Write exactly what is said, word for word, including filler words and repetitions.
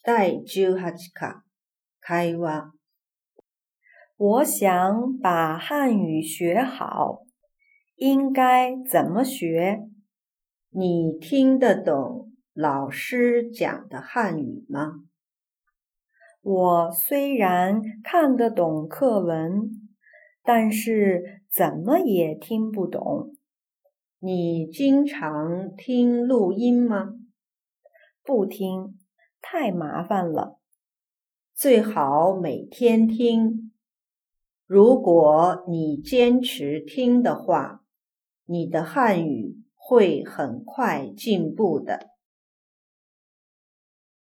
だいじゅうはち課会話。 我想把汉语学好，应该怎么学？ 你听得懂老师讲的汉语吗？ 我虽然看得懂课文，但是怎么也听不懂。 你经常听录音吗？ 不听，太麻烦了。 最好每天听。如果你坚持听的话，你的汉语会很快进步的。